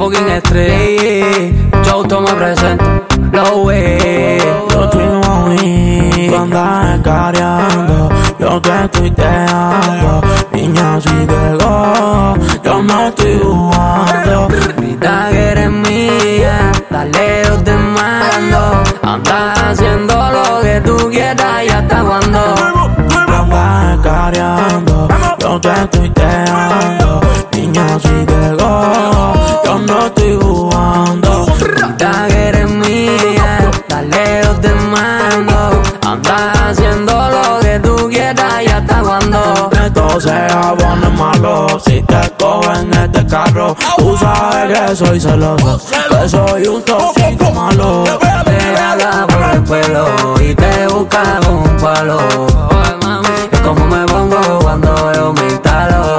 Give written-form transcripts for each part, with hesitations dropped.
fucking estrés. Mucho auto me presento, lo way. Yo estoy ahí, tú andas escareando, yo te estoy dejando. Niña, si pegó, yo no estoy jugando. Grita que eres mía, dale, yo te mando. Andas haciendo lo que tú quieras y hasta cuando. Tú andas escareando, yo te estoy dejando. Niña, si pegó, yo no estoy jugando. Grita que eres mía, dale, yo te mando. Andas haciendo lo que tú quieras y hasta cuando. Esto se pone malo si te cojo en este carro. Tú sabes que soy celoso, que soy un tóxico malo. Te jala por el pelo y te busca con un palo. Es como me pongo cuando yo me instalo.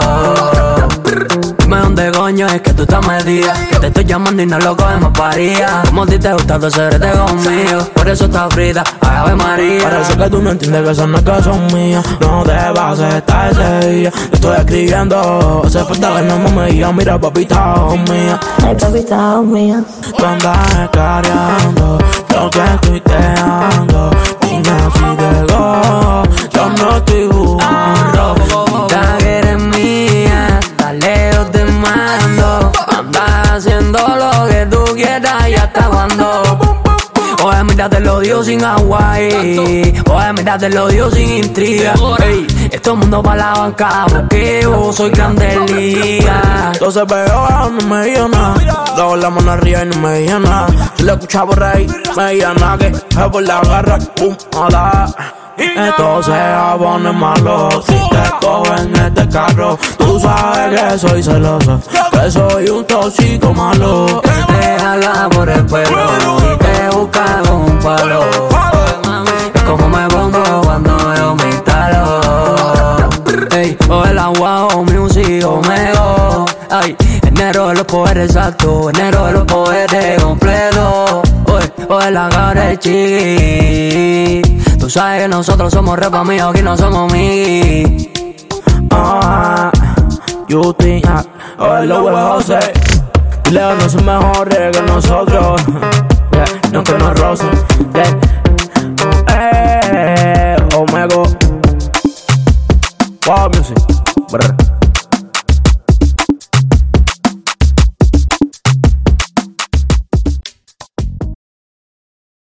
Dime dónde coño es que tú estás metida, que te estoy llamando y no lo cogemos paría. Como a ti te gusta tu secreto conmigo, por eso estás frita, Ave María. Parece que tú no entiendes que esas nalgas son mías. No te vas a estar ese día. Te estoy escribiendo, hace falta que no me digas. Mira, papita, mía. Ay, papita, mía. Tú andas escareando, yo te estoy dejando. Niña, si pegó, yo no estoy jugando. Grita que eres mía, dale, yo te mando. Andas haciendo lo que tú quieras y hasta cuando. Oye, mira, te lo digo sin Hawaii. Oye, mira, te lo digo sin intriga. Ey, esto es mundo pa' la banca, porque yo soy grande liga. Entonces veo, no me dijo nada. Luego la mano arriba y no me dijo nada. Si le escuchaba por ahí, me dijo nada. Que es por la garra, pum, hola. Esto se pone malo si te cojo en este carro. Tú sabes que soy celoso, que soy un tóxico malo. Te jala por el pelo y te busca con un palo. Es como me pongo cuando yo me instalo. Ey, o el agua o music o mego. Ay, enero de los poderes altos, enero de los poderes completos. O el agarre chiqui. Tú sabes que nosotros somos repa mío, aquí no somos migui. You think el lobo es José. Leo no son mejores que nosotros. No que nos rocen.